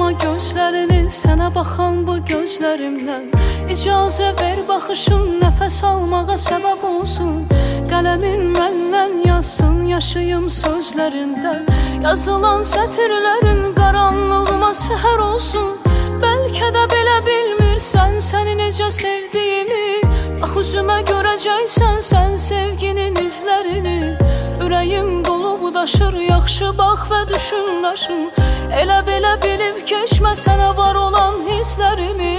ayırma gözlərini sənə baxan bu gözlərimdən. İcazə ver baxışın nəfəs almağa səbəb olsun. Qələmin məndən yazsın yaşayım sözlərində. Yazılan sətirlərin qaranlığıma səhər olsun. Bəlkə də belə bilmirsən səni necə sevdiyimi. Bax üzümə görəcəksən sən sevginin izlərini. Ürəyim dolub daşır, yaxşı bax və düşün daşın. Elə belə bilib keçmə sənə var olan hisslərimi.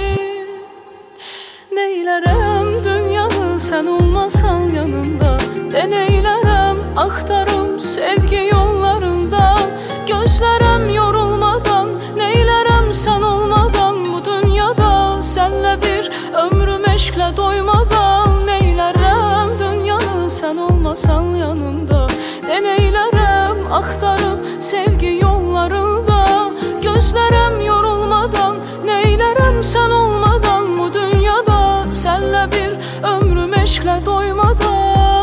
Neylərəm dünyanı sən olmasan yanında. Neylərəm axtarım sevgi yollarında. Gözlərəm yorulmadan, neylərəm sən olmadan. Bu dünyada sənlə bir ömrüm eşqlə doymadan. Neylərəm dünyanı sən olmasan yanında. Neylərəm axtarım sevgi yollarında. Gözlərəm yorulmadan, neylərəm sən olmadan. Bu dünyada sənlə bir ömrüm eşqlə doymadan.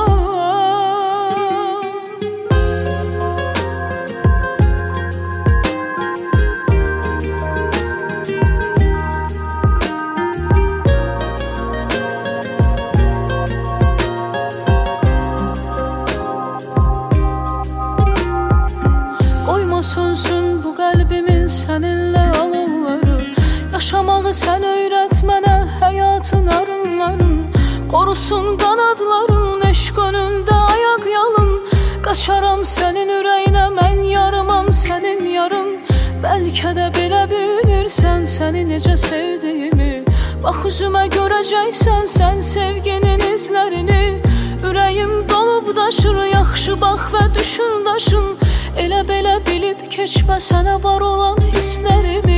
Sönsün bu qəlbimin səninlə alovları. Yaşamağı sən öyrət mənə həyatın arınların. Qorusun qanadların eşq önündə ayaq yalın. Qaçaram sənin ürəyinə mən yarımam sənin yarım. Bəlkə də belə bilirsən səni necə sevdiyimi. Bax üzümə görəcəksən sən sevginin izlərini. Ürəyim dolub daşır, yaxşı bax və düşün daşın. Elə belə bilib keçmə sənə var olan hisslərimi.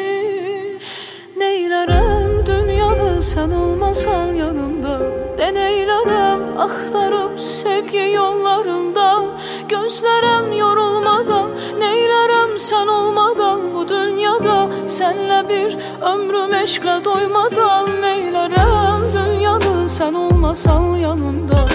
Neylərəm dünyanı sən olmasan yanımda. Neylərəm axtarıb sevgi yollarında. Gözlərəm yorulmadan, neylərəm sən olmadan. Bu dünyada sənlə bir ömrüm eşqlə doymadan. Neylərəm dünyanı sən olmasan yanımda.